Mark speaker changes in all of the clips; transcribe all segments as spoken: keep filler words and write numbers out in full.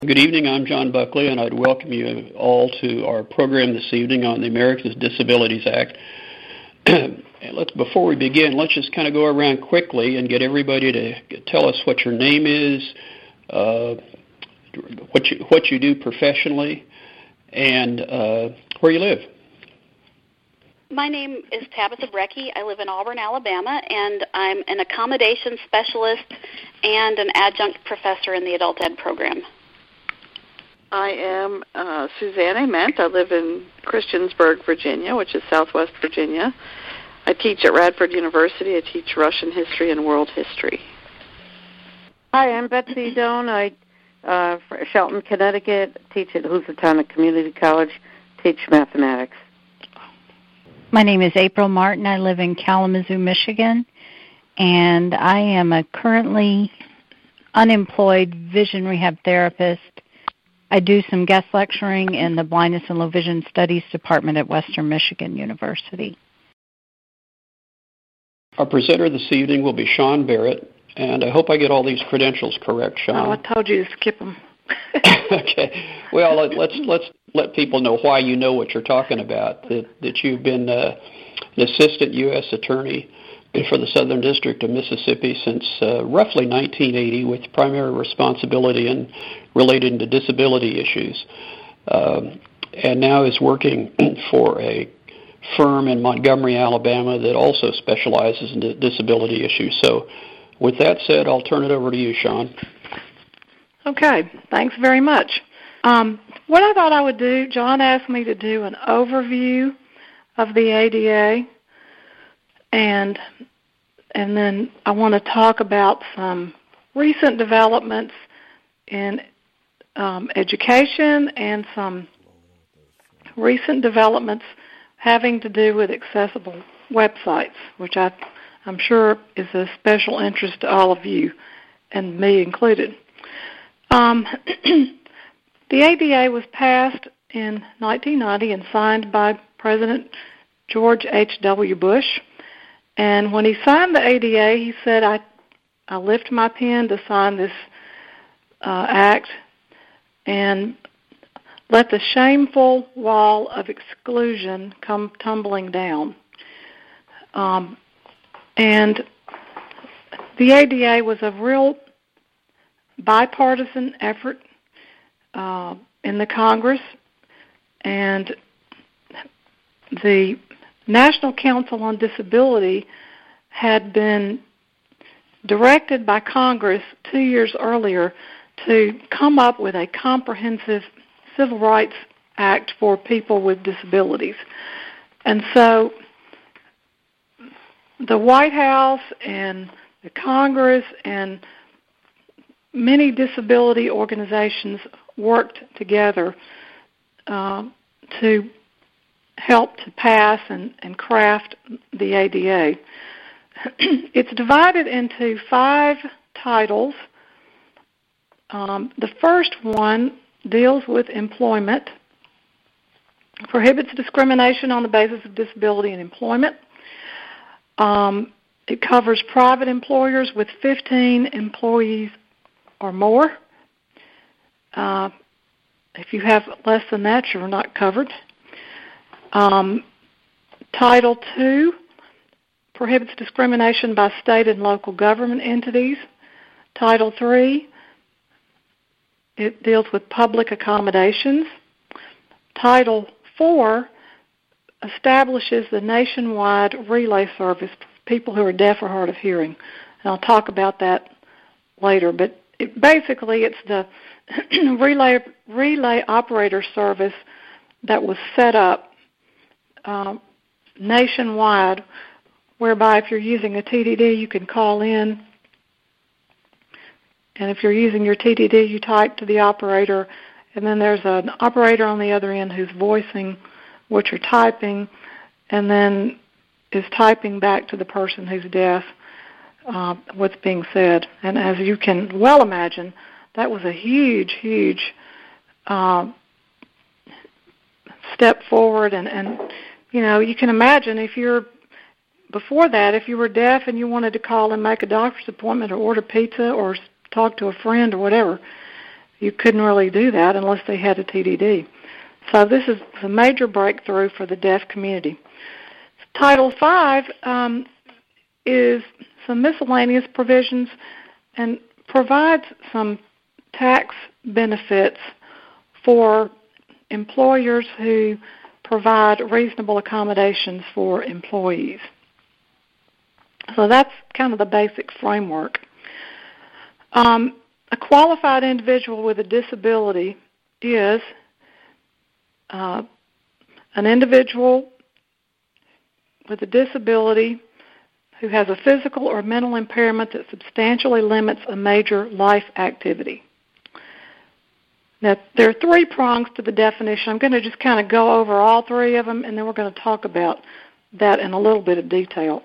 Speaker 1: Good evening. I'm John Buckley, and I'd welcome you all to our program this evening on the Americans with Disabilities Act. And let's, before we begin, let's just kind of go around quickly and get everybody to tell us what your name is, uh, what you what you do professionally, and uh, where you live.
Speaker 2: My name is Tabitha Brecky. I live in Auburn, Alabama, and I'm an accommodation specialist and an adjunct professor in the adult ed program.
Speaker 3: I am uh, Suzanne Ament. I live in Christiansburg, Virginia, which is southwest Virginia. I teach at Radford University. I teach Russian history and world history.
Speaker 4: Hi, I'm Betsy Doan. I uh, for Shelton, Connecticut, teach at Housatonic Community College, teach mathematics.
Speaker 5: My name is April Martin. I live in Kalamazoo, Michigan, and I am a currently unemployed vision rehab therapist. I do some guest lecturing in the Blindness and Low Vision Studies Department at Western Michigan University.
Speaker 1: Our presenter this evening will be Sean Barrett, and I hope I get all these credentials correct, Sean.
Speaker 3: Oh, I told you to skip them.
Speaker 1: Okay. Well, let, let's let's let people know why you know what you're talking about. That that you've been uh, an assistant U S attorney for the Southern District of Mississippi since uh, roughly nineteen eighty, with primary responsibility in related to disability issues, um, and now is working for a firm in Montgomery, Alabama, that also specializes in disability issues. So, with that said, I'll turn it over to you, Sean.
Speaker 6: Okay, thanks very much. Um, what I thought I would do, John asked me to do an overview of the A D A, and and then I want to talk about some recent developments in um, education and some recent developments having to do with accessible websites, which I, I'm sure is a special interest to all of you, and me included. Um, the A D A was passed in nineteen ninety and signed by President George H W Bush. And when he signed the A D A, he said, I, I lift my pen to sign this uh, act and let the shameful wall of exclusion come tumbling down. Um, and the A D A was a real bipartisan effort uh, in the Congress, and the National Council on Disability had been directed by Congress two years earlier to come up with a comprehensive Civil Rights Act for people with disabilities. And so the White House and the Congress and many disability organizations worked together uh, to help to pass and, and craft the A D A. It's divided into five titles. Um, the first one deals with employment, prohibits discrimination on the basis of disability in employment. Um, it covers private employers with fifteen employees or more. Uh, if you have less than that, you're not covered. Um, Title two prohibits discrimination by state and local government entities. Title three, it deals with public accommodations. Title four establishes the nationwide relay service for people who are deaf or hard of hearing. And I'll talk about that later, but it, basically it's the relay, relay operator service that was set up uh, nationwide, whereby if you're using a T D D, you can call in, and if you're using your T D D, you type to the operator, and then there's an operator on the other end who's voicing what you're typing, and then is typing back to the person who's deaf uh, what's being said. And as you can well imagine, that was a huge, huge uh, step forward, and, and you know, you can imagine if you're before that, if you were deaf and you wanted to call and make a doctor's appointment or order pizza or talk to a friend or whatever, you couldn't really do that unless they had a T D D. So this is a major breakthrough for the deaf community. Title five um, is some miscellaneous provisions and provides some tax benefits for employers who provide reasonable accommodations for employees. So that's kind of the basic framework. Um, a qualified individual with a disability is uh, an individual with a disability who has a physical or mental impairment that substantially limits a major life activity. Now, there are three prongs to the definition. I'm going to just kind of go over all three of them, and then we're going to talk about that in a little bit of detail.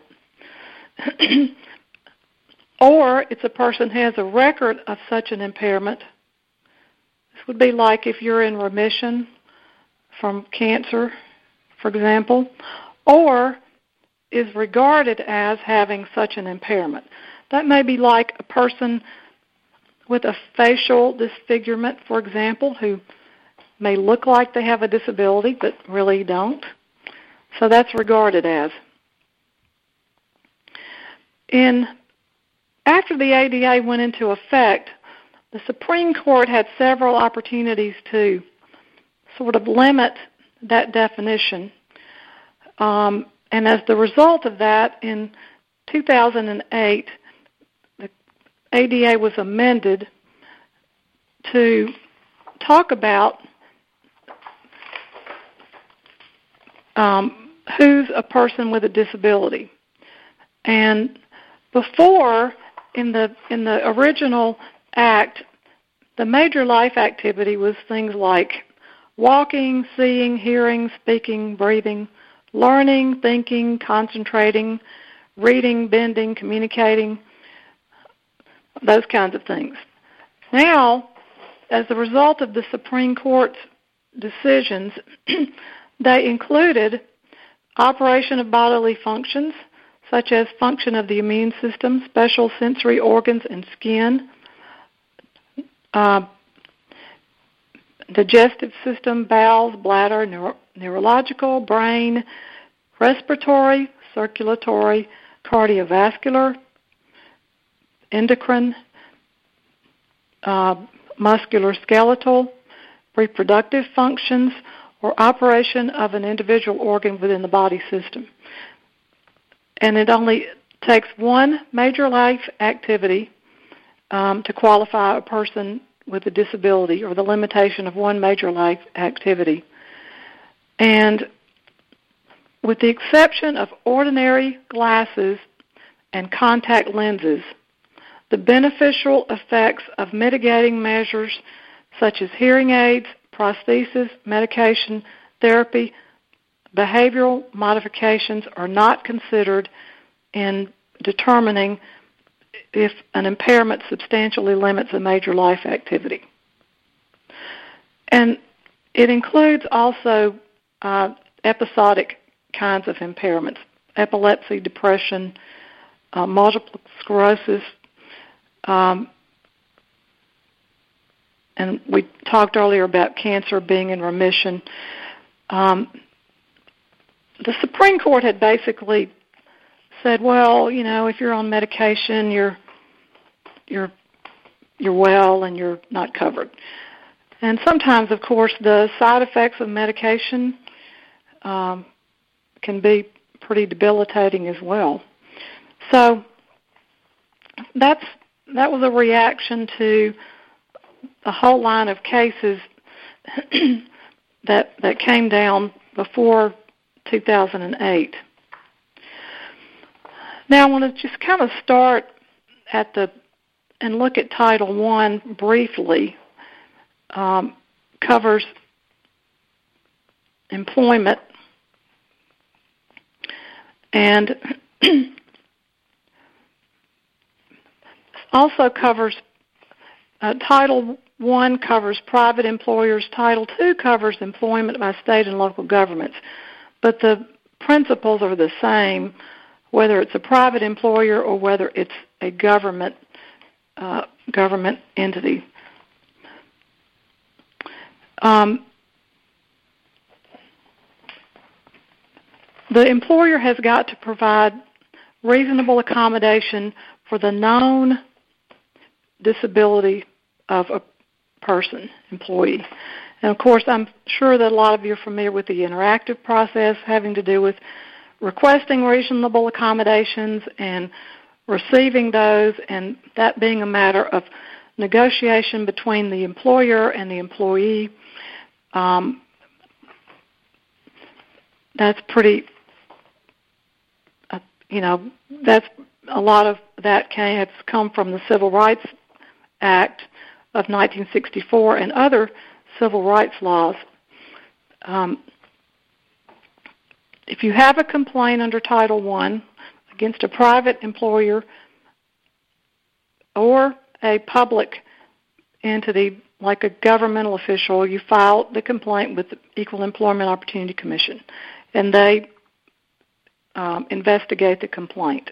Speaker 6: Or it's a person who has a record of such an impairment. This would be like if you're in remission from cancer, for example, or is regarded as having such an impairment. That may be like a person with a facial disfigurement, for example, who may look like they have a disability but really don't. So that's regarded as. In after the A D A went into effect, the Supreme Court had several opportunities to sort of limit that definition. Um, and as the result of that, in two thousand eight, the A D A was amended to talk about um, who's a person with a disability. And before, in the in the original act, the major life activity was things like walking, seeing, hearing, speaking, breathing, learning, thinking, concentrating, reading, bending, communicating, those kinds of things. Now, as a result of the Supreme Court's decisions, they included operation of bodily functions, such as function of the immune system, special sensory organs and skin, uh, digestive system, bowels, bladder, neuro- neurological, brain, respiratory, circulatory, cardiovascular, endocrine, uh, musculoskeletal, reproductive functions, or operation of an individual organ within the body system. And it only takes one major life activity um, to qualify a person with a disability, or the limitation of one major life activity. And with the exception of ordinary glasses and contact lenses, the beneficial effects of mitigating measures such as hearing aids, prosthesis, medication, therapy, behavioral modifications are not considered in determining if an impairment substantially limits a major life activity. And it includes also uh, episodic kinds of impairments, epilepsy, depression, uh, multiple sclerosis, um, and we talked earlier about cancer being in remission. Um, the Supreme Court had basically said, well, you know, if you're on medication, you're you're you're well and you're not covered. And sometimes, of course, the side effects of medication um, can be pretty debilitating as well. So that's that was a reaction to a whole line of cases that that came down before two thousand eight. Now I want to just kind of start at the and look at Title one briefly. Um, covers employment and also covers uh, Title one covers private employers. Title two covers employment by state and local governments. But the principles are the same, whether it's a private employer or whether it's a government uh, government entity. Um, the employer has got to provide reasonable accommodation for the known disability of a person, employee. And of course, I'm sure that a lot of you are familiar with the interactive process having to do with requesting reasonable accommodations and receiving those, and that being a matter of negotiation between the employer and the employee. Um, that's pretty, uh, you know, that's a lot of that came, has come from the Civil Rights Act of nineteen sixty-four and other civil rights laws. Um, if you have a complaint under Title one against a private employer or a public entity like a governmental official, you file the complaint with the Equal Employment Opportunity Commission, and they um, investigate the complaint.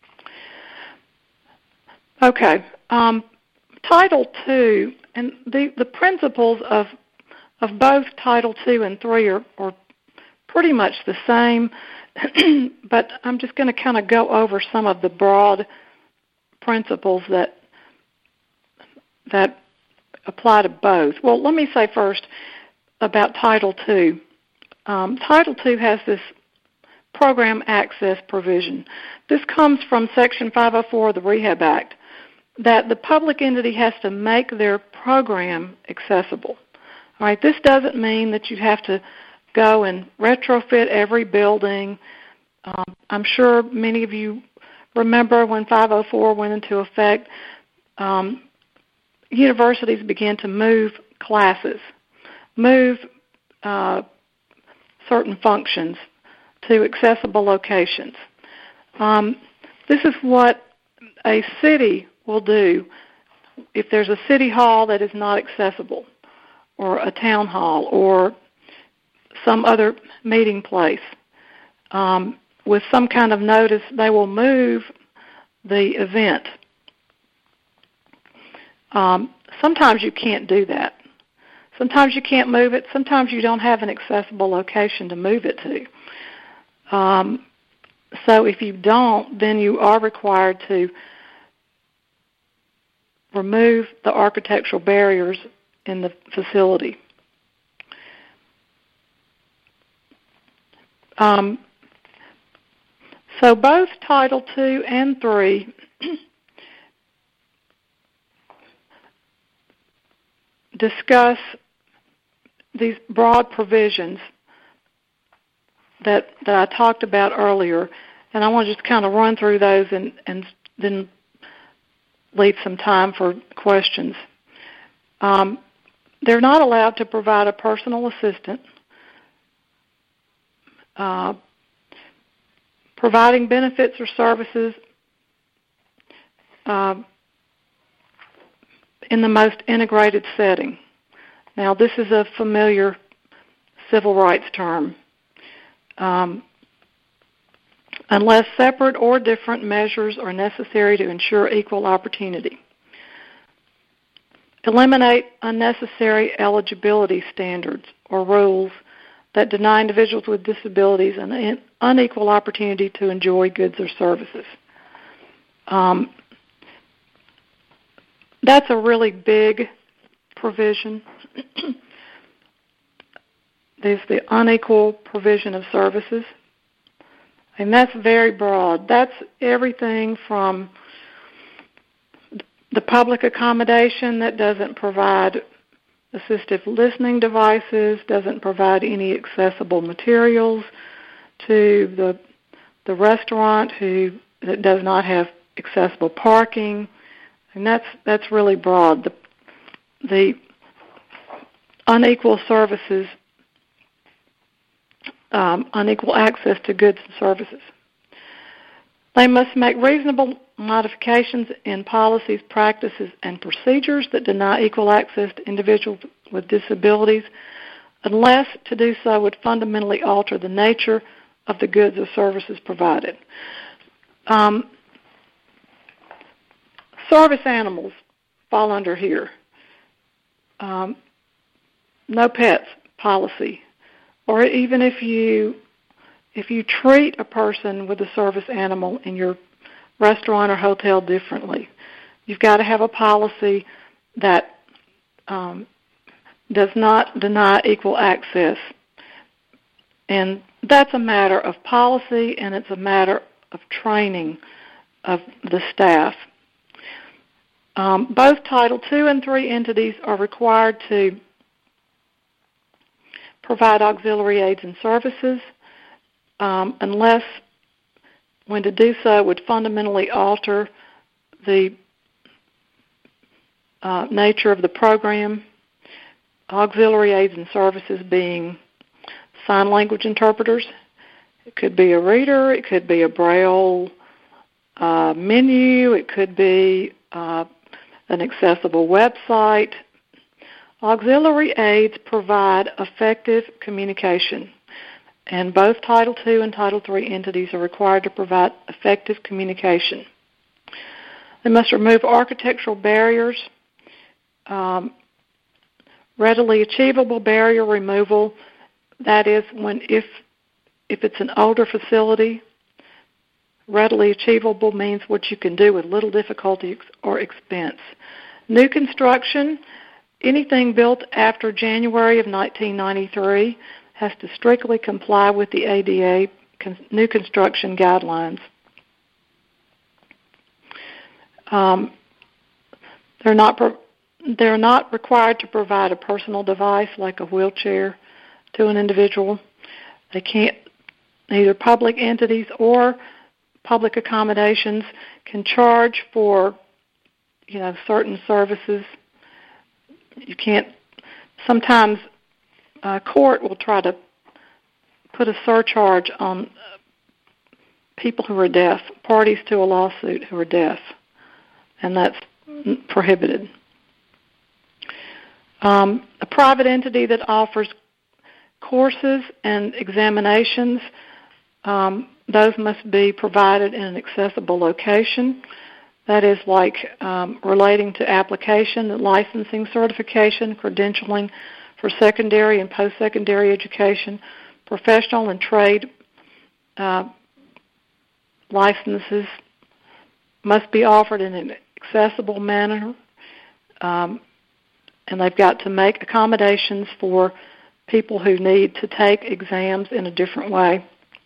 Speaker 6: Okay. Um, Title two, and the, the principles of of both Title two and three are, are pretty much the same, but I'm just going to kind of go over some of the broad principles that that apply to both. Well, let me say first about Title two. Um, Title two has this program access provision. This comes from Section five oh four of the Rehab Act, that the public entity has to make their program accessible. All right, this doesn't mean that you have to go and retrofit every building. Um, I'm sure many of you remember when five oh four went into effect, um, universities began to move classes, move uh, certain functions to accessible locations. Um, this is what a city will do if there's a city hall that is not accessible, or a town hall, or some other meeting place. Um, with some kind of notice, they will move the event. Um, sometimes you can't do that. Sometimes you can't move it. Sometimes you don't have an accessible location to move it to. Um, so if you don't, then you are required to remove the architectural barriers in the facility. Um, so both Title two and three discuss these broad provisions that that I talked about earlier, and I want to just kind of run through those and, and then leave some time for questions. Um, they're not allowed to provide a personal assistant, uh, providing benefits or services uh, in the most integrated setting. Now, this is a familiar civil rights term. Um, unless separate or different measures are necessary to ensure equal opportunity. Eliminate unnecessary eligibility standards or rules that deny individuals with disabilities an unequal opportunity to enjoy goods or services. Um, that's a really big provision. There's the unequal provision of services. And that's very broad. That's everything from the public accommodation that doesn't provide assistive listening devices, doesn't provide any accessible materials, to the the restaurant who that does not have accessible parking. And that's that's really broad. The, the unequal services, Um, unequal access to goods and services. They must make reasonable modifications in policies, practices, and procedures that deny equal access to individuals with disabilities, unless to do so would fundamentally alter the nature of the goods or services provided. Um, service animals fall under here. Um, no pets policy, or even if you if you treat a person with a service animal in your restaurant or hotel differently, you've got to have a policy that um, does not deny equal access. And that's a matter of policy, and it's a matter of training of the staff. Um, both Title two and three entities are required to provide auxiliary aids and services um, unless when to do so would fundamentally alter the uh, nature of the program. Auxiliary aids and services being sign language interpreters. It could be a reader. It could be a Braille uh, menu. It could be uh, an accessible website. Auxiliary aids provide effective communication, and both Title two and Title three entities are required to provide effective communication. They must remove architectural barriers. Um, readily achievable barrier removal, that is when if if it's an older facility, readily achievable means what you can do with little difficulty or expense. New construction, anything built after January of nineteen ninety-three has to strictly comply with the A D A new construction guidelines. Um, they're not pro- they're not required to provide a personal device like a wheelchair to an individual. They can't, neither public entities or public accommodations can charge for, you know, certain services. You can't, sometimes a court will try to put a surcharge on people who are deaf, parties to a lawsuit who are deaf, and that's prohibited. Um, a private entity that offers courses and examinations, um, those must be provided in an accessible location. That is like um, relating to application, licensing, certification, credentialing for secondary and post-secondary education, professional and trade uh, licenses must be offered in an accessible manner, um, and they've got to make accommodations for people who need to take exams in a different way.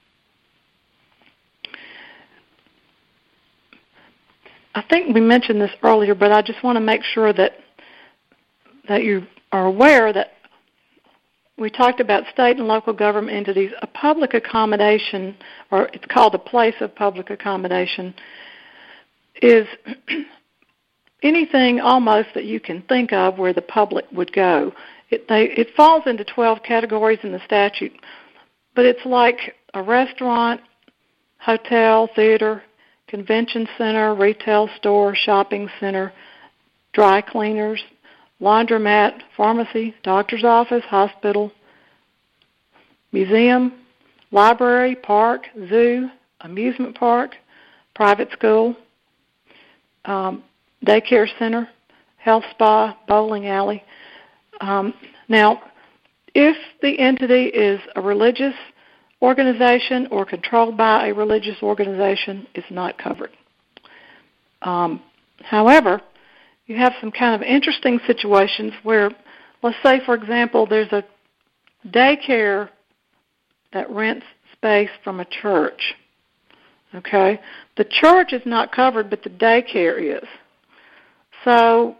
Speaker 6: I think we mentioned this earlier, but I just want to make sure that that you are aware that we talked about state and local government entities. A public accommodation, or it's called a place of public accommodation, is anything almost that you can think of where the public would go. It, they, it falls into twelve categories in the statute, but it's like a restaurant, hotel, theater, convention center, retail store, shopping center, dry cleaners, laundromat, pharmacy, doctor's office, hospital, museum, library, park, zoo, amusement park, private school, um, daycare center, health spa, bowling alley. Um, now, if the entity is a religious organization or controlled by a religious organization, it's not covered. Um, however, you have some kind of interesting situations where, let's say, for example, there's a daycare that rents space from a church. Okay? The church is not covered, but the daycare is. So,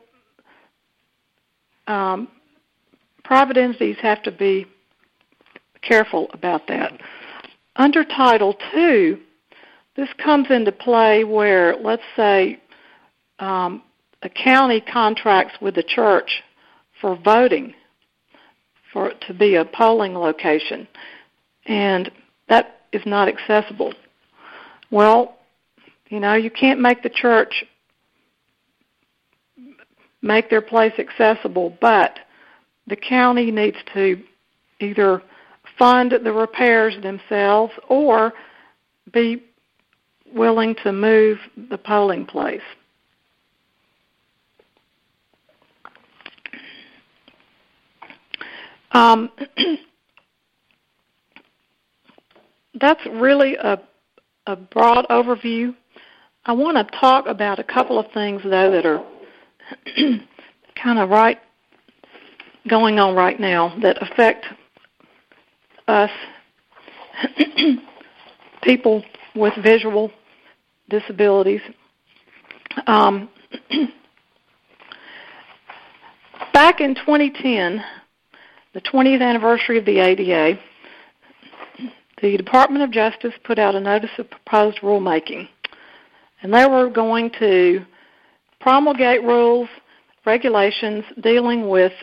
Speaker 6: um, private entities have to be careful about that. Under Title two, this comes into play where, let's say, um, a county contracts with the church for voting, for it to be a polling location, and that is not accessible. Well, you know, you can't make the church make their place accessible, but the county needs to either fund the repairs themselves or be willing to move the polling place. Um, that's really a, a broad overview. I want to talk about a couple of things, though, that are kind of right going on right now that affect us, people with visual disabilities. Um, back in twenty ten, the twentieth anniversary of the A D A, the Department of Justice put out a notice of proposed rulemaking, and they were going to promulgate rules, regulations dealing with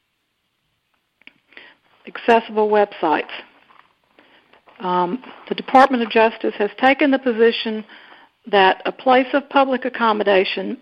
Speaker 6: accessible websites. Um, the Department of Justice has taken the position that a place of public accommodation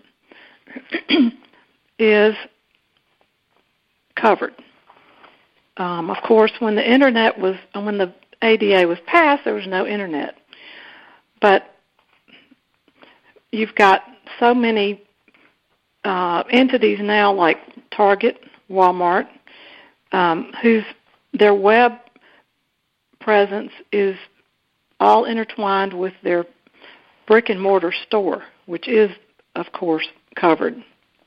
Speaker 6: is covered. Um, of course, when the internet was, when the A D A was passed, there was no internet. But you've got so many uh, entities now, like Target, Walmart, um, whose their web presence is all intertwined with their brick and mortar store, which is, of course, covered.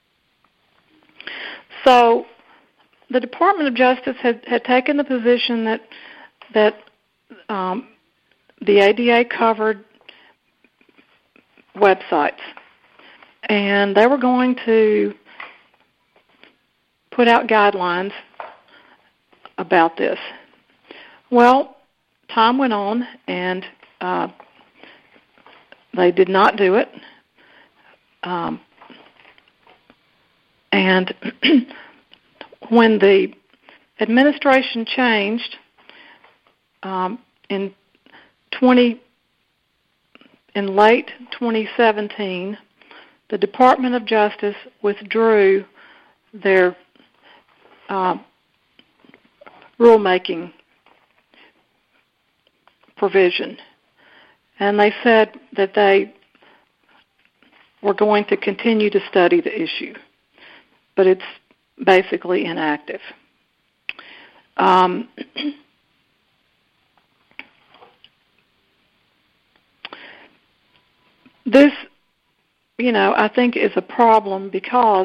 Speaker 6: So the Department of Justice had, had taken the position that that um, the A D A covered websites, and they were going to put out guidelines about this. Well, time went on, and uh, they did not do it. Um, and when the administration changed um, in twenty in late twenty seventeen, the Department of Justice withdrew their uh, rulemaking provision, and they said that they were going to continue to study the issue, but it's basically inactive. Um, this, you know, I think is a problem because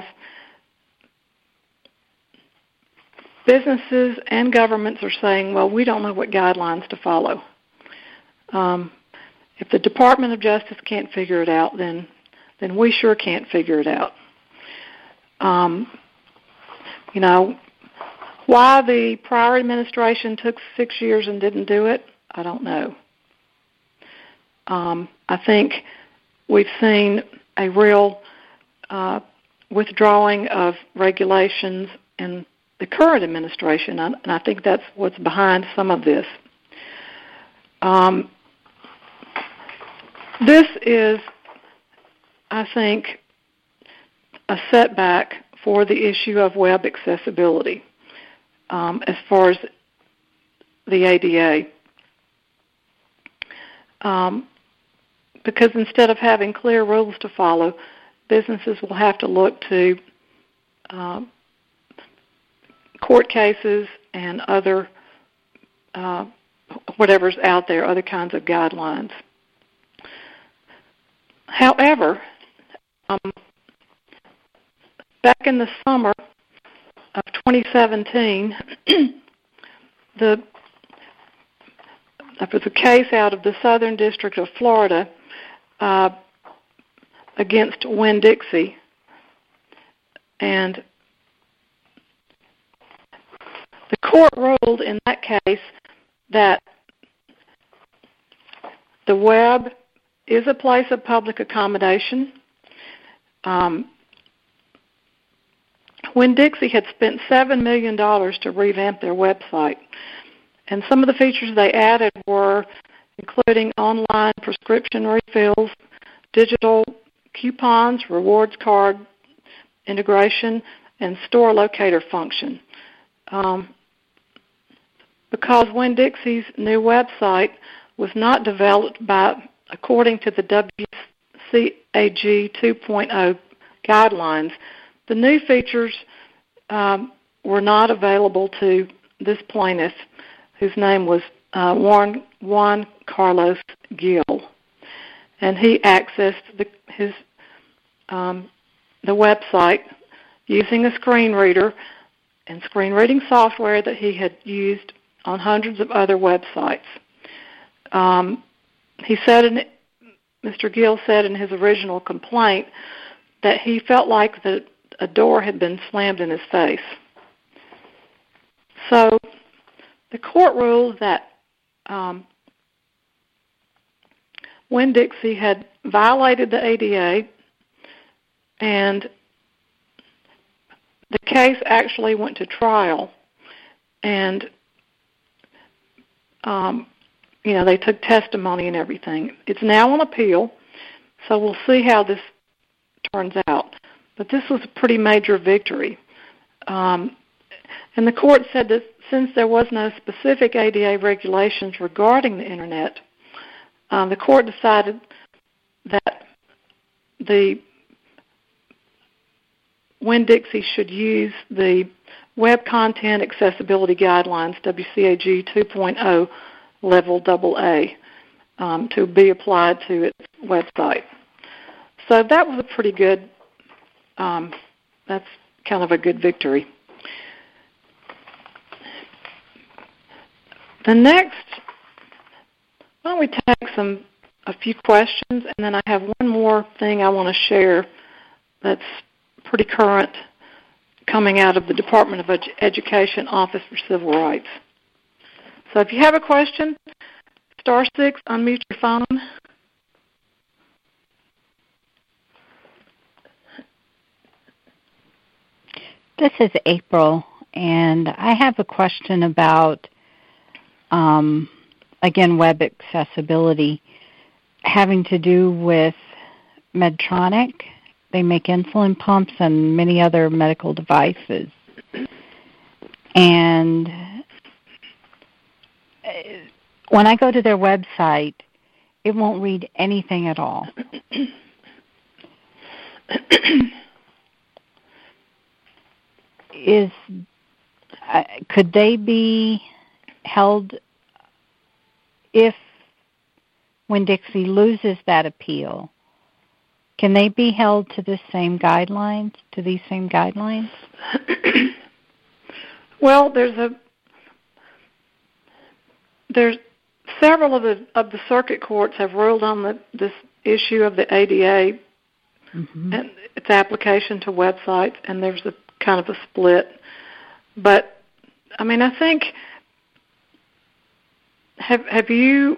Speaker 6: businesses and governments are saying, well, we don't know what guidelines to follow. Um, if the Department of Justice can't figure it out, then then we sure can't figure it out. Um, you know, why the prior administration took six years and didn't do it, I don't know. Um, I think we've seen a real uh, withdrawing of regulations in the current administration, and I think that's what's behind some of this. Um, this is, I think, a setback for the issue of web accessibility um, as far as the A D A. Um, because instead of having clear rules to follow, businesses will have to look to um, court cases and other, uh, whatever's out there, other kinds of guidelines. However, um, back in the summer of twenty seventeen, the there was a case out of the Southern District of Florida uh, against Winn-Dixie, and the court ruled in that case that the web is a place of public accommodation. Um, Winn-Dixie had spent seven million dollars to revamp their website, and some of the features they added were including online prescription refills, digital coupons, rewards card integration, and store locator function. Um, because Winn-Dixie's new website was not developed by, according to the W C A G two point oh guidelines, the new features um, were not available to this plaintiff, whose name was uh, Juan, Juan Carlos Gil, and he accessed the, his um, the website using a screen reader and screen reading software that he had used on hundreds of other websites. Um, he said, in, Mister Gill said in his original complaint that he felt like the, a door had been slammed in his face. So the court ruled that um, Winn-Dixie had violated the A D A, and the case actually went to trial, and um, you know, they took testimony and everything. It's now on appeal, so we'll see how this turns out. But this was a pretty major victory. Um, and the court said that since there was no specific A D A regulations regarding the Internet, um, the court decided that the Winn-Dixie should use the Web Content Accessibility Guidelines, W C A G two point oh, level double A, um, to be applied to its website. So that was a pretty good, um, that's kind of a good victory. The next, why don't we take some a few questions, and then I have one more thing I want to share that's pretty current, coming out of the Department of Edu- Education Office for Civil Rights. So if you have a question, star six, unmute your phone.
Speaker 5: This is April, and I have a question about, um, again, web accessibility, having to do with Medtronic. They make insulin pumps and many other medical devices. And when I go to their website, it won't read anything at all. Is uh, could they be held if Winn-Dixie loses that appeal? Can they be held to the same guidelines, to these same guidelines?
Speaker 6: Well, there's a there's several of the of the circuit courts have ruled on the, this issue of the A D A mm-hmm. and its application to websites, and there's a kind of a split. But I mean, I think have have you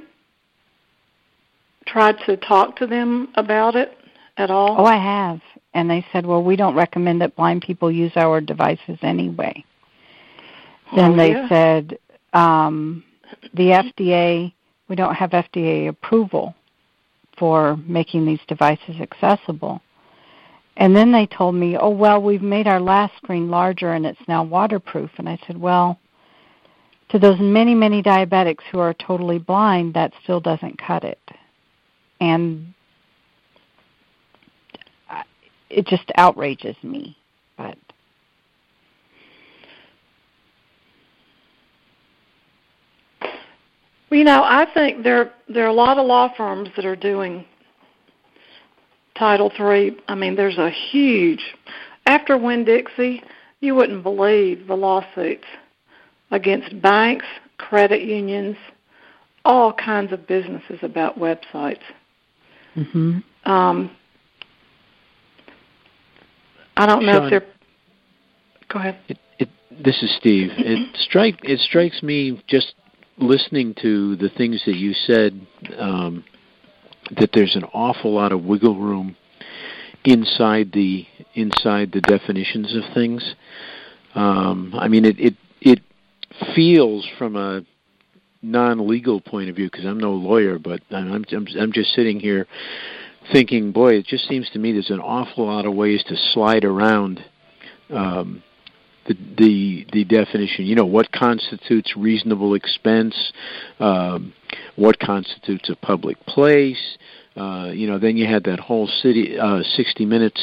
Speaker 6: tried to talk to them about it at all?
Speaker 5: Oh, I have. And they said, well, we don't recommend that blind people use our devices anyway. Then
Speaker 6: oh,
Speaker 5: they
Speaker 6: yeah.
Speaker 5: said, um, the F D A, we don't have F D A approval for making these devices accessible. And then they told me, oh, well, we've made our last screen larger and it's now waterproof. And I said, well, to those many, many diabetics who are totally blind, that still doesn't cut it. And it just outrages me. But
Speaker 6: well, you know, I think there there are a lot of law firms that are doing Title three. I mean, there's a huge, after Winn-Dixie, you wouldn't believe the lawsuits against banks, credit unions, all kinds of businesses about websites.
Speaker 5: Mm-hmm.
Speaker 6: Um, I don't know
Speaker 7: Sean,
Speaker 6: if they're. Go ahead.
Speaker 7: It, it, this is Steve. It strike it strikes me just listening to the things that you said, um, that there's an awful lot of wiggle room inside the inside the definitions of things. Um, I mean, it, it it feels from a non-legal point of view, because I'm no lawyer, but I'm, I'm I'm just sitting here thinking, boy, it just seems to me there's an awful lot of ways to slide around um, the, the the definition. You know, what constitutes reasonable expense, um, what constitutes a public place. Uh, you know, then you had that whole city uh, sixty minutes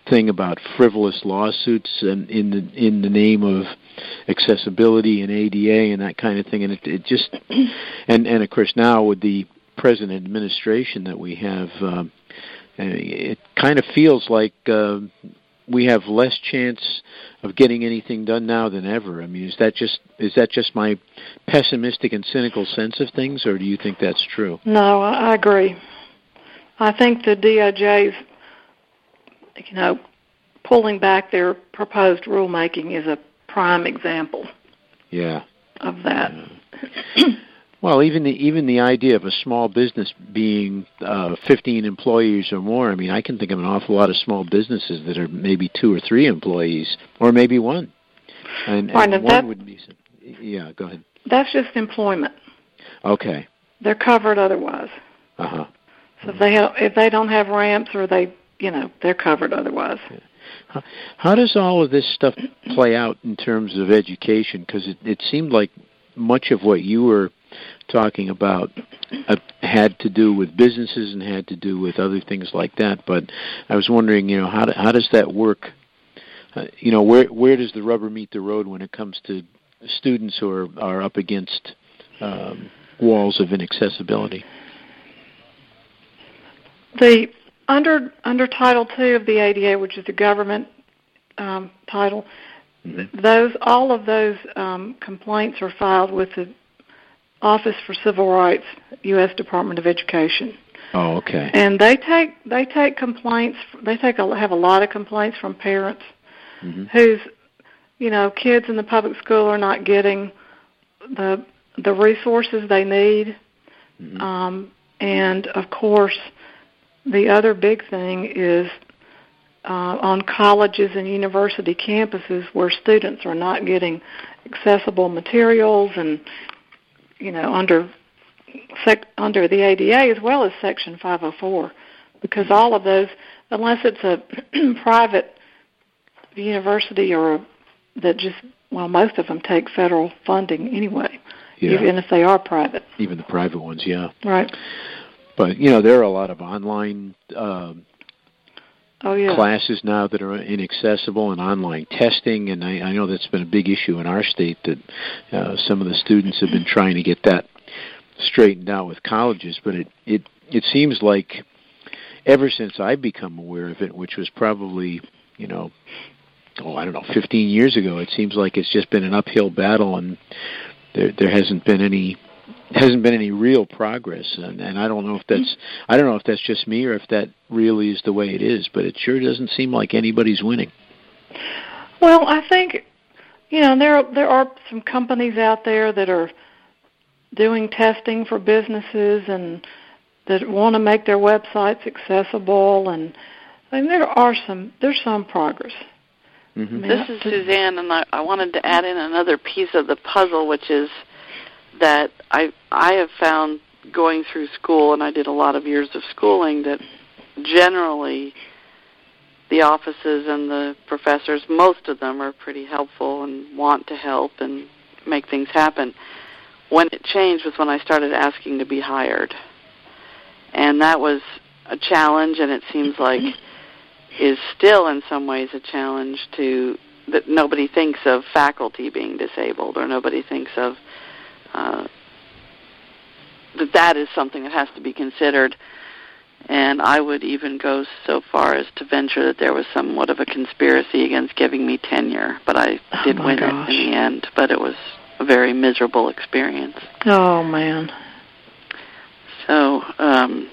Speaker 7: thing about frivolous lawsuits and in the in the name of accessibility and A D A and that kind of thing, and it, it just and and of course now with the present administration that we have, um, it kind of feels like uh, we have less chance of getting anything done now than ever. I mean, is that just is that just my pessimistic and cynical sense of things, or do you think that's true?
Speaker 6: No, I agree. I think the D O J's, you know, pulling back their proposed rulemaking is a prime example.
Speaker 7: Yeah.
Speaker 6: Of that.
Speaker 7: Yeah. Well, even the even the idea of a small business being uh, fifteen employees or more, I mean, I can think of an awful lot of small businesses that are maybe two or three employees, or maybe one. And,
Speaker 6: right,
Speaker 7: and one
Speaker 6: that,
Speaker 7: would be, yeah, go ahead.
Speaker 6: That's just employment.
Speaker 7: Okay.
Speaker 6: They're covered otherwise.
Speaker 7: Uh-huh.
Speaker 6: So if they have, if they don't have ramps, or they, you know, they're covered otherwise.
Speaker 7: Yeah. How, how does all of this stuff play out in terms of education? Because it, it seemed like much of what you were talking about uh, had to do with businesses and had to do with other things like that. But I was wondering, you know, how do, how does that work? Uh, you know, where where does the rubber meet the road when it comes to students who are, are up against um, walls of inaccessibility?
Speaker 6: The under under Title Two of the A D A, which is the government um, title, mm-hmm. those all of those um, complaints are filed with the Office for Civil Rights, U S Department of Education.
Speaker 7: Oh, okay.
Speaker 6: And they take they take complaints. They take a, have a lot of complaints from parents mm-hmm. whose, you know, kids in the public school are not getting the the resources they need. Mm-hmm. Um, and of course, the other big thing is uh, on colleges and university campuses where students are not getting accessible materials and, you know, under sec- under the A D A as well as Section five oh four, because all of those, unless it's a private university or a, that just, well, most of them take federal funding anyway, yeah. even if they are private.
Speaker 7: Even the private ones, yeah.
Speaker 6: Right.
Speaker 7: But, you know, there are a lot of online um,
Speaker 6: oh, yeah.
Speaker 7: classes now that are inaccessible and online testing, and I, I know that's been a big issue in our state that uh, some of the students have been trying to get that straightened out with colleges, but it, it, it seems like ever since I've become aware of it, which was probably, you know, oh, I don't know, fifteen years ago, it seems like it's just been an uphill battle, and there there hasn't been any hasn't been any real progress, and, and I don't know if that's I don't know if that's just me or if that really is the way it is, but it sure doesn't seem like anybody's winning.
Speaker 6: Well, I think, you know, there there are some companies out there that are doing testing for businesses and that want to make their websites accessible, and I mean, there are some there's some progress.
Speaker 3: Mm-hmm. I mean, this is Suzanne, and I, I wanted to add in another piece of the puzzle, which is that I I have found going through school, and I did a lot of years of schooling, that generally the offices and the professors, most of them are pretty helpful and want to help and make things happen. When it changed was when I started asking to be hired. And that was a challenge, and it seems like is still in some ways a challenge to that nobody thinks of faculty being disabled, or nobody thinks of uh, that that is something that has to be considered. And I would even go so far as to venture that there was somewhat of a conspiracy against giving me tenure, but I did
Speaker 6: oh
Speaker 3: win
Speaker 6: gosh.
Speaker 3: it in the end. But it was a very miserable experience.
Speaker 6: Oh, man.
Speaker 3: So um,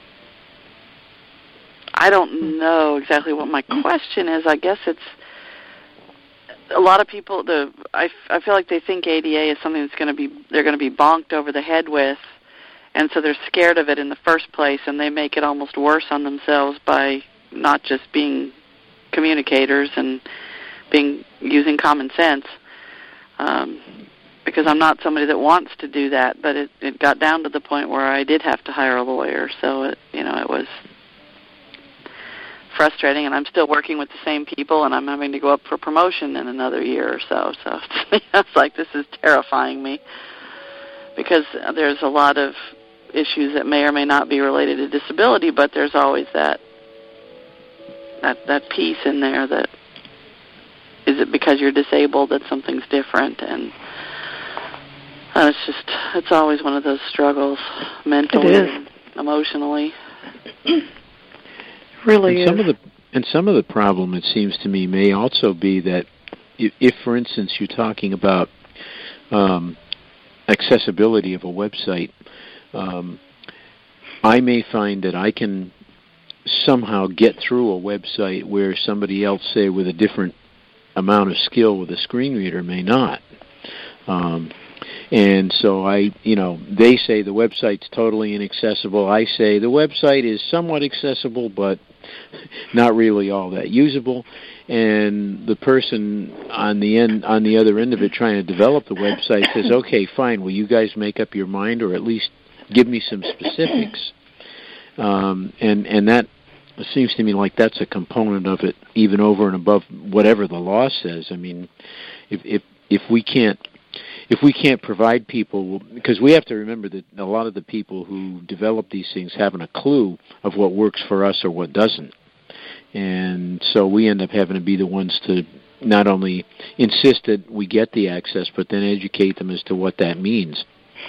Speaker 3: I don't know exactly what my question is. I guess it's a lot of people. The I, I feel like they think A D A is something that's going to be they're going to be bonked over the head with, and so they're scared of it in the first place, and they make it almost worse on themselves by not just being communicators and being using common sense. Um, because I'm not somebody that wants to do that, but it, it got down to the point where I did have to hire a lawyer, so it, you know, it was frustrating, and I'm still working with the same people, and I'm having to go up for promotion in another year or so, so it's, it's like this is terrifying me, because there's a lot of issues that may or may not be related to disability, but there's always that that that piece in there that is it because you're disabled that something's different, and uh, it's just it's always one of those struggles mentally and emotionally.
Speaker 6: Really
Speaker 7: and some
Speaker 6: is.
Speaker 7: of the and some of the problem, it seems to me, may also be that if, if for instance, you're talking about um, accessibility of a website, um, I may find that I can somehow get through a website where somebody else, say, with a different amount of skill with a screen reader may not. Um, and so I, you know, they say the website's totally inaccessible. I say the website is somewhat accessible, but not really all that usable. And the person on the end, on the other end of it, trying to develop the website says, "Okay, fine. Will you guys make up your mind, or at least give me some specifics?" Um, and and that seems to me like that's a component of it, even over and above whatever the law says. I mean, if if if we can't if we can't provide people, because we have to remember that a lot of the people who develop these things haven't a clue of what works for us or what doesn't. And so we end up having to be the ones to not only insist that we get the access, but then educate them as to what that means.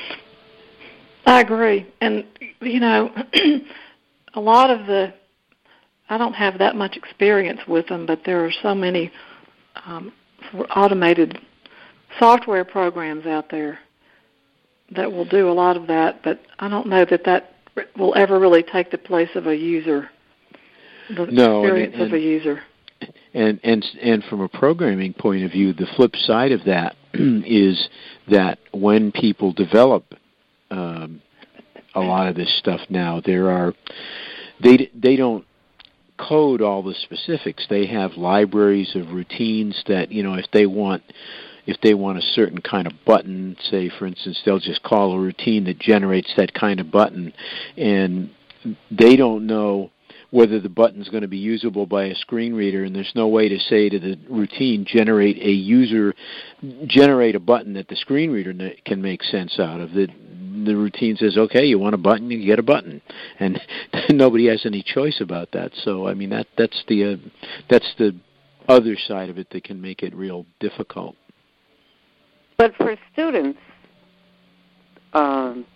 Speaker 6: I agree. And, you know, a lot of the, I don't have that much experience with them, but there are so many um, automated software programs out there that will do a lot of that, but I don't know that that will ever really take the place of a user. The
Speaker 7: no,
Speaker 6: experience
Speaker 7: and, and,
Speaker 6: of a user.
Speaker 7: And, and and from a programming point of view, the flip side of that is that when people develop um, a lot of this stuff now, there are they they don't code all the specifics. They have libraries of routines that, you know, if they want if they want a certain kind of button, say for instance, they'll just call a routine that generates that kind of button, and they don't know whether the button's going to be usable by a screen reader, and there's no way to say to the routine, generate a user, generate a button that the screen reader can make sense out of. The, the routine says, okay, you want a button, you get a button, and nobody has any choice about that. So, I mean, that that's the uh, that's the other side of it that can make it real difficult.
Speaker 4: But for students, um,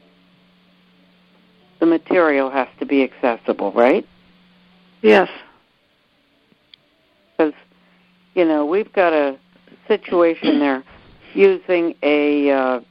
Speaker 4: the material has to be accessible, right?
Speaker 6: Yes.
Speaker 4: Because, you know, we've got a situation there using a, uh,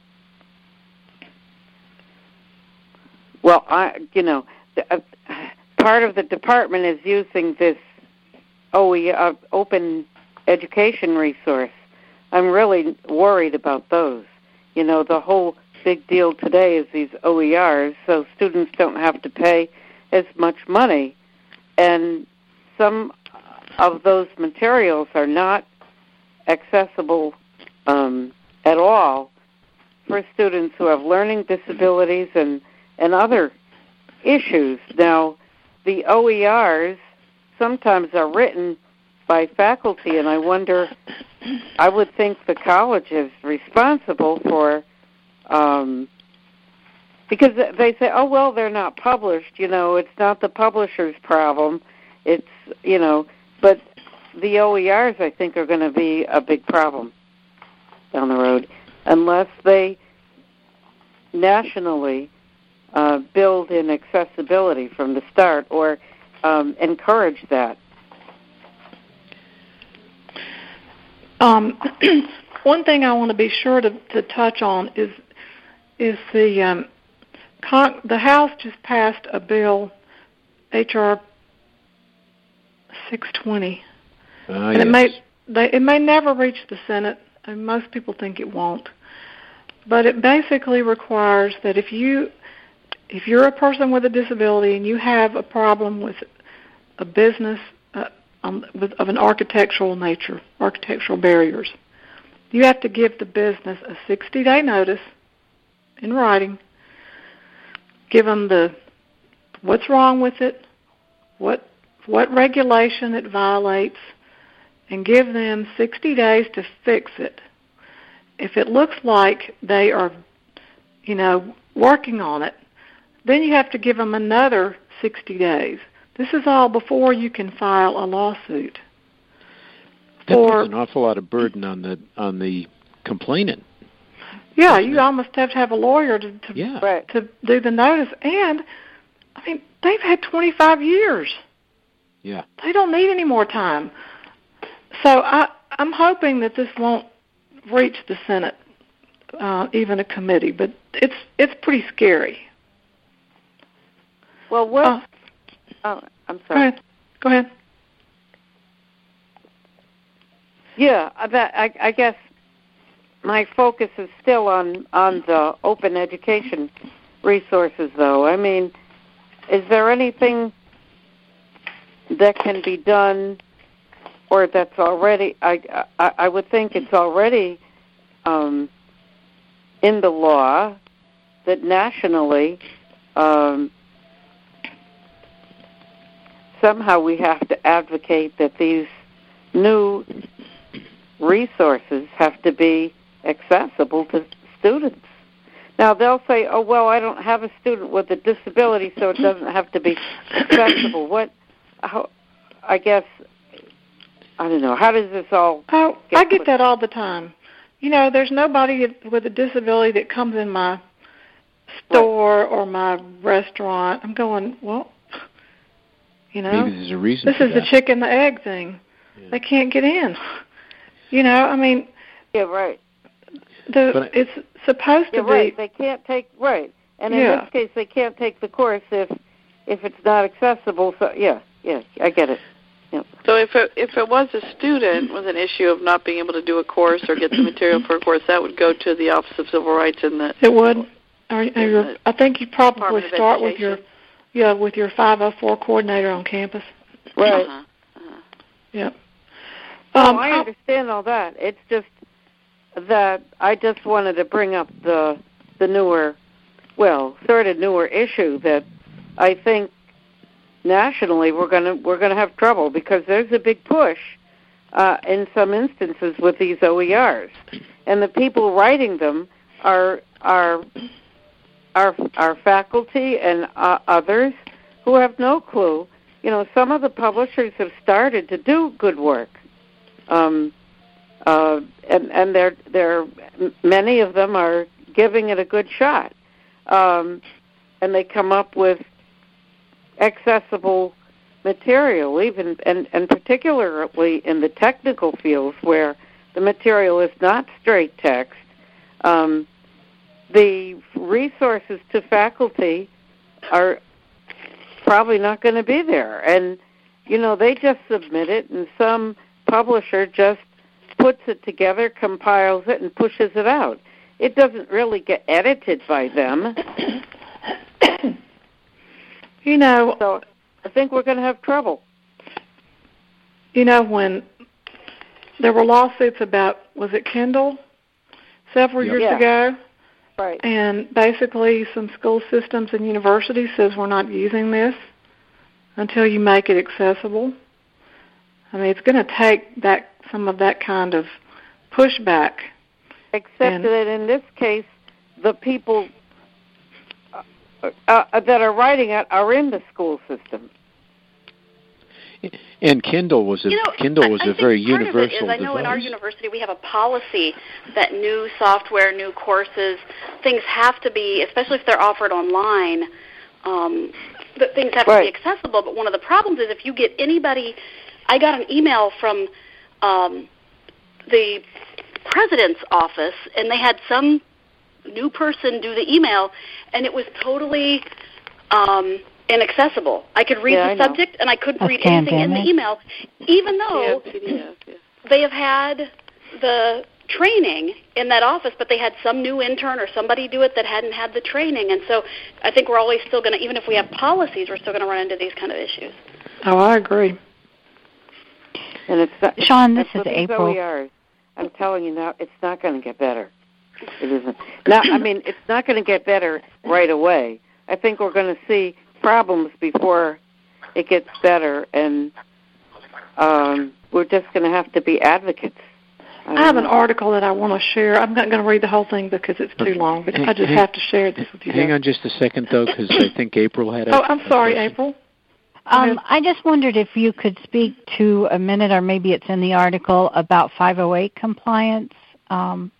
Speaker 4: well, I, you know, the, uh, part of the department is using this O E, uh, open education resource. I'm really worried about those. You know, the whole big deal today is these O E Rs, so students don't have to pay as much money. And some of those materials are not accessible um, at all for students who have learning disabilities and, and other issues. Now, the O E Rs sometimes are written by faculty, and I wonder, I would think the college is responsible for Um, because they say, oh, well, they're not published, you know, it's not the publisher's problem, it's, you know, but the O E Rs, I think, are going to be a big problem down the road, unless they nationally uh, build in accessibility from the start or um, encourage that.
Speaker 6: Um, one thing I want to be sure to, to touch on is is the um, con- the House just passed a bill, H R six twenty,
Speaker 7: uh,
Speaker 6: and
Speaker 7: yes.
Speaker 6: it may they, it may never reach the Senate, and most people think it won't. But it basically requires that if you if you're a person with a disability and you have a problem with a business uh, um, with, of an architectural nature, architectural barriers, you have to give the business a sixty-day notice in writing, give them the what's wrong with it, what what regulation it violates, and give them sixty days to fix it. If it looks like they are, you know, working on it, then you have to give them another sixty days This is all before you can file a lawsuit.
Speaker 7: That
Speaker 6: or,
Speaker 7: puts an awful lot of burden on the on the complainant.
Speaker 6: Yeah, you almost have to have a lawyer to to,
Speaker 7: yeah.
Speaker 4: right.
Speaker 6: to do the notice. And, I mean, they've had twenty-five years.
Speaker 7: Yeah.
Speaker 6: They don't need any more time. So I, I'm hoping that this won't reach the Senate, uh, even a committee, but it's it's pretty scary.
Speaker 4: Well, what?
Speaker 6: Uh,
Speaker 4: oh, I'm
Speaker 6: Go
Speaker 4: sorry.
Speaker 6: ahead. Go ahead.
Speaker 4: Yeah, that I, I guess my focus is still on on the open education resources, though. I mean, is there anything that can be done, or that's already? I I, I would think it's already um, in the law that nationally. Um, somehow we have to advocate that these new resources have to be accessible to students. Now, they'll say, oh, well, I don't have a student with a disability, so it doesn't have to be accessible. What, how, I guess, I don't know, how does this all
Speaker 6: Oh,
Speaker 4: get
Speaker 6: I get
Speaker 4: put-
Speaker 6: that all the time. You know, there's nobody with a disability that comes in my store or my restaurant. I'm going, well, you know,
Speaker 7: Maybe there's a reason
Speaker 6: this
Speaker 7: for
Speaker 6: is the
Speaker 7: that.
Speaker 6: chicken, the egg thing.
Speaker 7: Yeah.
Speaker 6: They can't get in. You know, I mean,
Speaker 4: Yeah, right.
Speaker 6: the
Speaker 7: But I-
Speaker 6: it's supposed
Speaker 4: Yeah,
Speaker 6: to be.
Speaker 4: right. They can't take, right. And in
Speaker 6: Yeah.
Speaker 4: this case, they can't take the course if if it's not accessible. So, yeah, yeah, I get it. Yep.
Speaker 3: So if it, if it was a student with an issue of not being able to do a course or get the material for a course, that would go to the Office of Civil Rights and the
Speaker 6: It would. Or, or your, I think you probably
Speaker 3: Department of
Speaker 6: start with your,
Speaker 3: Education.
Speaker 6: yeah, with your five oh four coordinator on campus.
Speaker 4: Right.
Speaker 3: Uh-huh. Uh-huh.
Speaker 6: Yep.
Speaker 4: Oh,
Speaker 6: Um,
Speaker 4: I understand all that. It's just that I just wanted to bring up the the newer, well, sort of newer issue that I think nationally we're gonna we're gonna have trouble because there's a big push uh, in some instances with these O E Rs, and the people writing them are are are are faculty and uh, others who have no clue. You know, some of the publishers have started to do good work. Um, uh, and and they're they're many of them are giving it a good shot, um, and they come up with accessible material, even and and particularly in the technical fields where the material is not straight text. Um, the resources to faculty are probably not going to be there, and you know they just submit it, and some publisher just puts it together, compiles it, and pushes it out. It doesn't really get edited by them.
Speaker 6: you know,
Speaker 4: So I think we're going to have trouble.
Speaker 6: you know when there were lawsuits about, was it Kindle, several
Speaker 7: Yep.
Speaker 6: years
Speaker 4: Yeah.
Speaker 6: ago,
Speaker 4: Right.
Speaker 6: and basically some school systems and universities says we're not using this until you make it accessible. I mean, it's going to take that some of that kind of pushback.
Speaker 4: Except
Speaker 6: And-
Speaker 4: that in this case, the people uh, uh, that are writing it are in the school system.
Speaker 7: And Kindle was a
Speaker 2: You know,
Speaker 7: Kindle
Speaker 2: I-
Speaker 7: was
Speaker 2: I
Speaker 7: a
Speaker 2: think
Speaker 7: very
Speaker 2: part
Speaker 7: universal
Speaker 2: of it is, I know
Speaker 7: device.
Speaker 2: in our university we have a policy that new software, new courses, things have to be, especially if they're offered online, um, that things have
Speaker 4: Right.
Speaker 2: to be accessible. But one of the problems is if you get anybody, I got an email from um, the president's office, and they had some new person do the email, and it was totally um, inaccessible. I could read
Speaker 4: Yeah, I
Speaker 2: the
Speaker 4: know.
Speaker 2: subject, and I couldn't
Speaker 5: A
Speaker 2: read anything in the
Speaker 5: pandemic?
Speaker 2: email, even though
Speaker 3: Yeah, P D F, yeah.
Speaker 2: they have had the training in that office, but they had some new intern or somebody do it that hadn't had the training. And so I think we're always still going to, even if we have policies, we're still going to run into these kind of issues.
Speaker 6: Oh, I agree.
Speaker 4: And it's not,
Speaker 5: Sean, this
Speaker 4: it's
Speaker 5: is
Speaker 4: with these
Speaker 5: April.
Speaker 4: O E Rs. I'm telling you now, it's not going to get better. It isn't. Now, I mean, it's not going to get better right away. I think we're going to see problems before it gets better, and um, we're just going to have to be advocates. I,
Speaker 6: I have an
Speaker 4: know.
Speaker 6: article that I want to share. I'm not going to read the whole thing because it's too long, but I just
Speaker 7: Hang-
Speaker 6: have to share this with you
Speaker 7: Hang
Speaker 6: guys.
Speaker 7: on just a second, though, because I think April had a
Speaker 6: Oh, I'm sorry,
Speaker 7: a question.
Speaker 6: April.
Speaker 5: Um, I just wondered if you could speak to a minute, or maybe it's in the article, about five oh eight compliance. Um,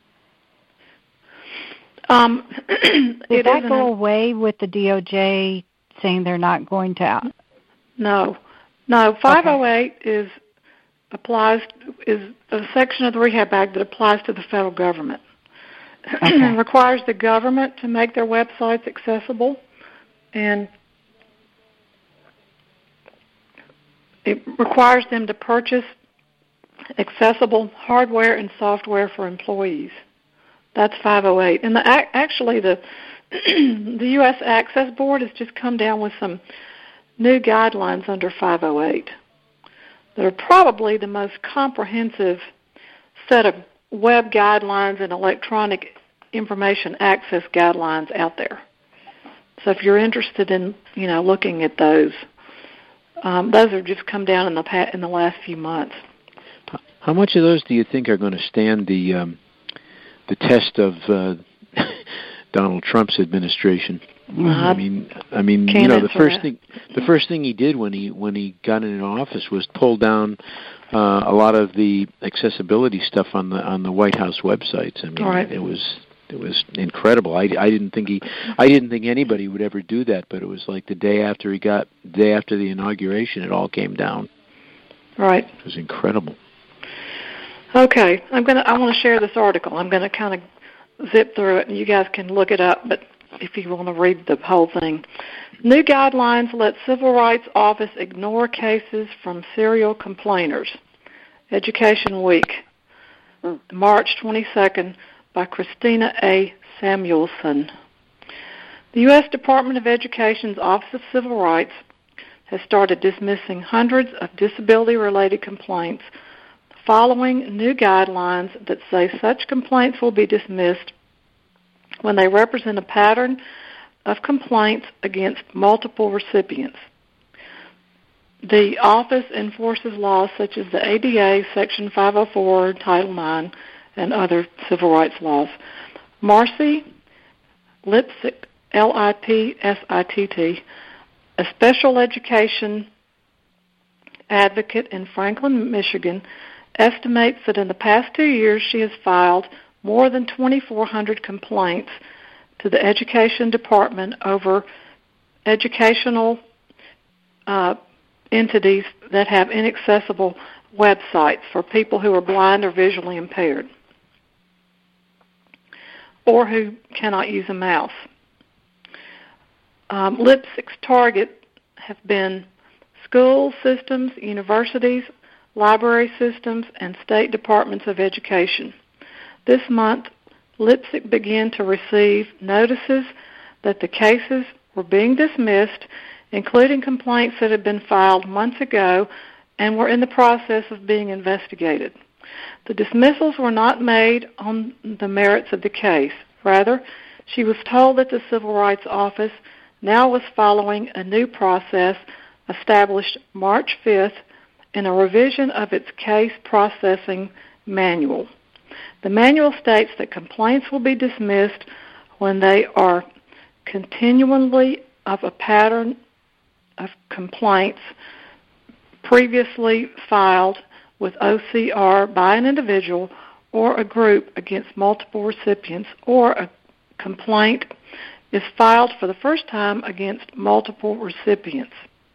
Speaker 6: um,
Speaker 5: did that go a, away with the D O J saying they're not going to?
Speaker 6: No, no. five oh eight okay. is applies is a section of the Rehab Act that applies to the federal government. Okay. It requires the government to make their websites accessible, and it requires them to purchase accessible hardware and software for employees. That's five oh eight. And the, actually, the the U S Access Board has just come down with some new guidelines under five oh eight that are probably the most comprehensive set of web guidelines and electronic information access guidelines out there. So if you're interested in, you know, looking at those, um, those have just come down in the pa- in the last few months.
Speaker 7: How much of those do you think are going to stand the um, the test of uh, Donald Trump's administration?
Speaker 6: Uh,
Speaker 7: I mean, I mean, you know, the first that. thing the first thing he did when he when he got into office was pull down uh, a lot of the accessibility stuff on the on the White House websites. I mean,
Speaker 6: right.
Speaker 7: it was it was incredible. I, I didn't think he I didn't think anybody would ever do that, but it was like the day after he got the day after the inauguration, it all came down.
Speaker 6: Right.
Speaker 7: It was incredible.
Speaker 6: Okay, I'm gonna. I want to share this article. I'm going to kind of zip through it, and you guys can look it up. But if you want to read the whole thing, new guidelines let Civil Rights Office ignore cases from serial complainers. Education Week, March twenty-second, by Christina A. Samuelson. The U S Department of Education's Office of Civil Rights has started dismissing hundreds of disability-related complaints following new guidelines that say such complaints will be dismissed when they represent a pattern of complaints against multiple recipients. The office enforces laws such as the A D A, Section five oh four, Title nine, and other civil rights laws. Marcy Lipsitt, L I P S I T T, a special education advocate in Franklin, Michigan, estimates that in the past two years she has filed more than twenty-four hundred complaints to the Education Department over educational uh, entities that have inaccessible websites for people who are blind or visually impaired or who cannot use a mouse. Um, Lipsitt's target have been school systems, universities, library systems, and state departments of education. This month, Lipsitt began to receive notices that the cases were being dismissed, including complaints that had been filed months ago and were in the process of being investigated. The dismissals were not made on the merits of the case. Rather, she was told that the Civil Rights Office now was following a new process established March fifth in a revision of its case processing manual. The manual states that complaints will be dismissed when they are continually of a pattern of complaints previously filed with O C R by an individual or a group against multiple recipients, or a complaint is filed for the first time against multiple recipients.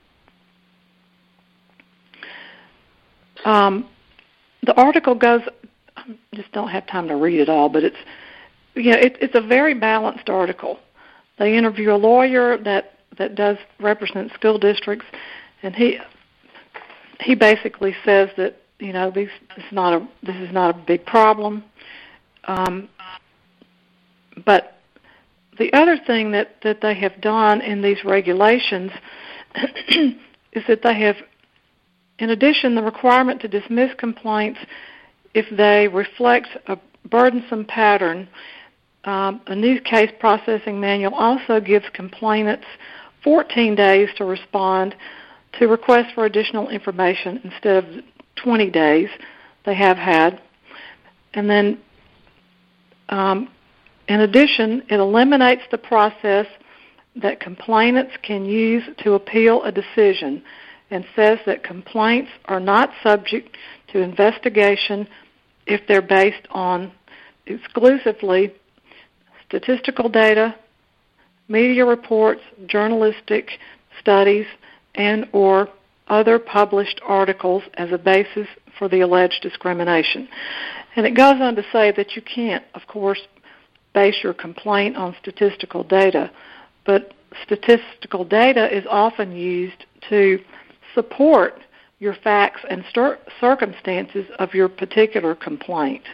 Speaker 6: Um, the article goes, I just don't have time to read it all, but it's, you know, it, it's a very balanced article. They interview a lawyer that, that does represent school districts, and he he basically says that, you know, these it's not a this is not a big problem. Um, but the other thing that, that they have done in these regulations is that they have, in addition, the requirement to dismiss complaints if they reflect a burdensome pattern. Um, a new case processing manual also gives complainants fourteen days to respond to requests for additional information instead of twenty days they have had. And then, um, in addition, it eliminates the process that complainants can use to appeal a decision, and says that complaints are not subject to investigation if they're based on exclusively statistical data, media reports, journalistic studies, and or other published articles as a basis for the alleged discrimination. And it goes on to say that you can't, of course, base your complaint on statistical data, but statistical data is often used to support your facts and cir- circumstances of your particular complaint.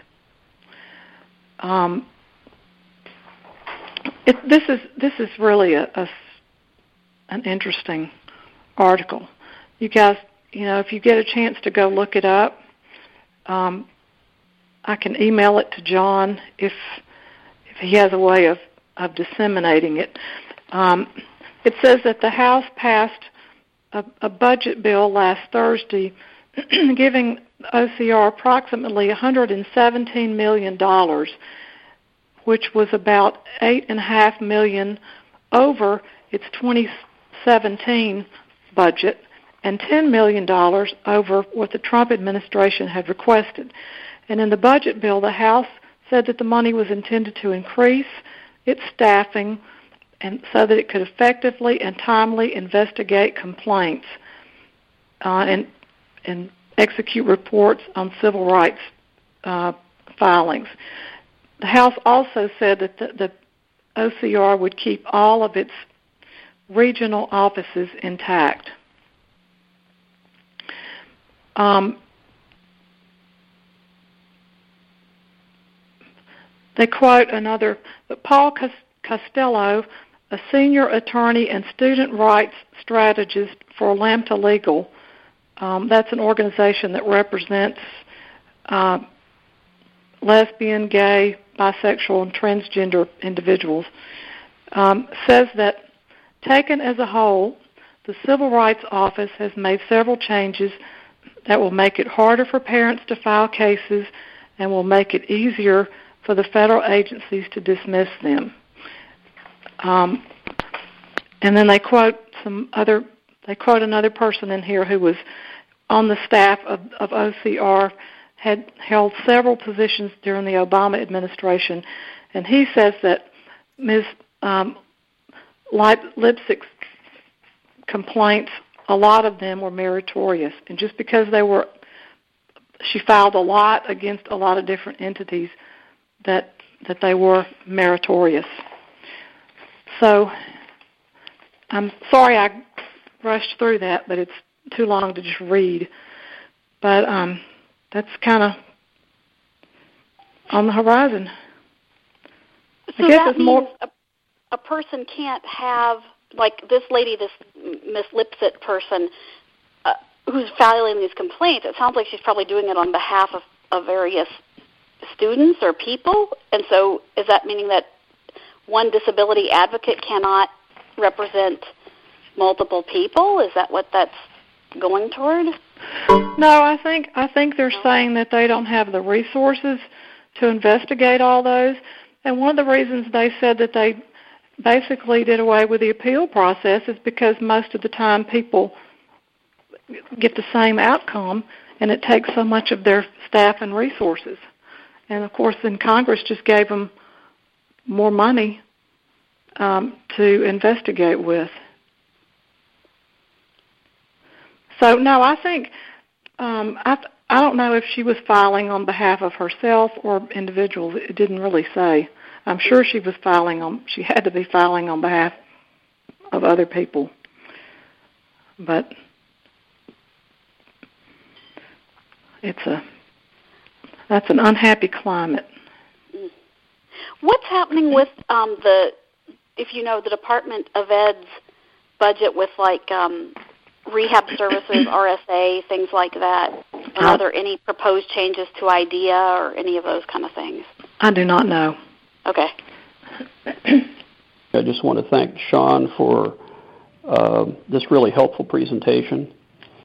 Speaker 6: Um, it, this is this is really a, a an interesting article. You guys, you know, if you get a chance to go look it up, um, I can email it to John if if he has a way of, of disseminating it. Um, it says that the House passed a, a budget bill last Thursday giving O C R approximately one hundred seventeen million dollars, which was about eight point five million dollars over its twenty seventeen budget and ten million dollars over what the Trump administration had requested. And in the budget bill, the House said that the money was intended to increase its staffing and so that it could effectively and timely investigate complaints uh, and and execute reports on civil rights uh, filings. The House also said that the, the O C R would keep all of its regional offices intact. Um, they quote another, but Paul Costello, a senior attorney and student rights strategist for Lambda Legal, um, that's an organization that represents uh, lesbian, gay, bisexual, and transgender individuals, um, says that taken as a whole, the Civil Rights Office has made several changes that will make it harder for parents to file cases and will make it easier for the federal agencies to dismiss them. Um, and then they quote some other, they quote another person in here who was on the staff of, of O C R, had held several positions during the Obama administration, and he says that Miz Um, Lipsick's complaints, a lot of them were meritorious, and just because they were, she filed a lot against a lot of different entities, that that they were meritorious. So I'm sorry I rushed through that, but it's too long to just read. But um, that's kind of on the horizon.
Speaker 2: So
Speaker 6: I guess
Speaker 2: that
Speaker 6: it's more.
Speaker 2: A, a person can't have, like this lady, this Miss Lipsick person, uh, who's filing these complaints. It sounds like she's probably doing it on behalf of, of various students or people. And so is that meaning that one disability advocate cannot represent multiple people? Is that what that's going toward?
Speaker 6: No, I think I think they're saying that they don't have the resources to investigate all those. And one of the reasons they said that they basically did away with the appeal process is because most of the time people get the same outcome, and it takes so much of their staff and resources. And, of course, then Congress just gave them more money um, to investigate with. So, no, I think, um, I, I don't know if she was filing on behalf of herself or individuals. It didn't really say. I'm sure she was filing on, she had to be filing on behalf of other people. But it's a, that's an unhappy climate.
Speaker 2: What's happening with um, the, if you know, the Department of Ed's budget with like um, rehab services, R S A, things like that? And are there any proposed changes to IDEA or any of those kind of things?
Speaker 6: I do not know.
Speaker 2: Okay.
Speaker 1: I just want to thank Sean for uh, this really helpful presentation.